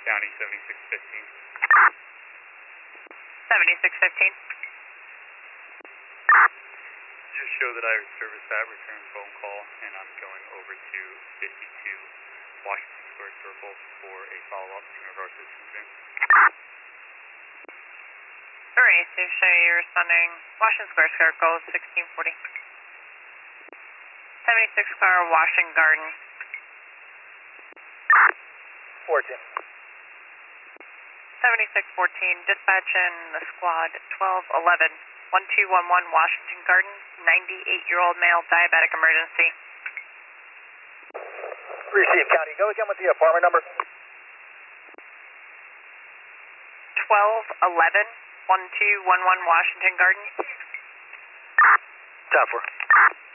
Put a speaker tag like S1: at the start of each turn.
S1: County 7615.
S2: 7615.
S1: Just show that I serviced that return phone call, and I'm going over to 52 Washington Square Circle for a follow-up in regards to this incident.
S2: Alright, so show you responding Washington Square Circle, 1640. 76 car, Washington Garden.
S3: 14.
S2: 7614, dispatch in the squad 1211, 1211 Washington Garden, 98-year-old male, diabetic emergency.
S3: Receive, County. Go again with the apartment number.
S2: 1211, 1211 Washington Garden.
S3: Top 4.